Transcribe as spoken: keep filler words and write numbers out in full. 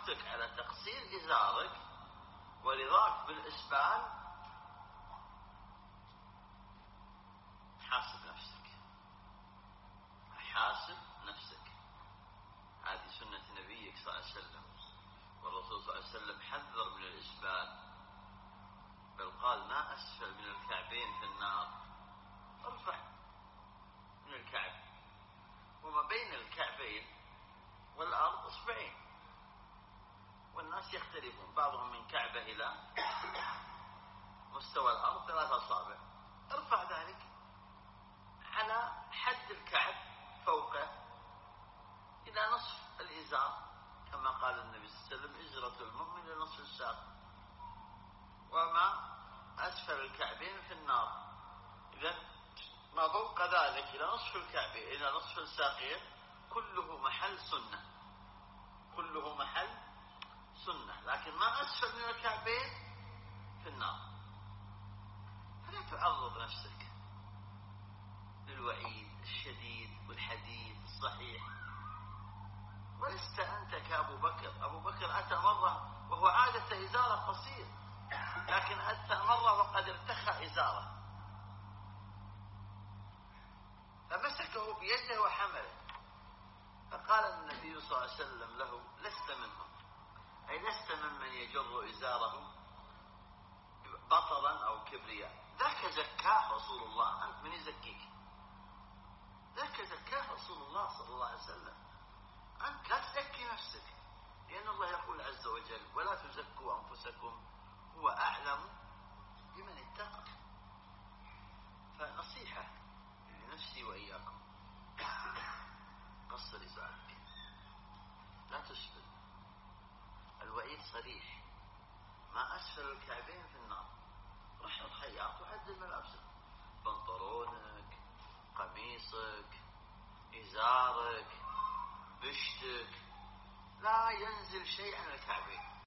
قدرتك على تقصير إزارك ورضاك بالإسبال حاسب نفسك، حاسب نفسك. هذه سنة نبيك صلى الله عليه وسلم، والرسول صلى الله عليه وسلم حذر من الإسبال، بل قال ما أسفل من الكعبين في النار. ارفع من الكعب، وما بين الكعبين والأرض إصبعين، والناس يختلفون، بعضهم من كعبة إلى مستوى الأرض ثلاث أصابع. ارفع ذلك على حد الكعب فوقه إلى نصف الإزار، كما قال النبي صلى الله عليه وسلم إزرة المؤمن إلى نصف الساق، وما أسفل الكعبين في النار. إذن ما فوق ذلك إلى نصف الكعبين إلى نصف الساقين كله محل سنة، كله محل سنة، لكن ما أسفل من الكعبين في النار. فلا تعرض نفسك للوعيد الشديد والحديث الصحيح. ولست أنت كأبو بكر. أبو بكر أتى مرة وهو عادة إزارة قصير، لكن أتى مرة وقد ارتخى إزاره فمسكه بيده وحمله، فقال النبي صلى الله عليه وسلم له لست منهم، أي لست ممن يجر إزاره بطرا أو كبرياء. ذاك زكاه رسول الله، أنت من يزكيك؟ ذاك زكاه رسول الله صلى الله عليه وسلم، أنت لا تزكي نفسك، لأن الله يقول عز وجل ولا تزكوا أنفسكم هو أعلم بمن اتقى. فنصيحة لنفسي وإياكم، قصر إزارك، لا تسفل. الوعيد صريح، ما أسفل الكعبين في النار. رح الخياط وعدل ملابسك، بنطلونك، قميصك، إزارك، بشتك، لا ينزل شيء عن الكعبين.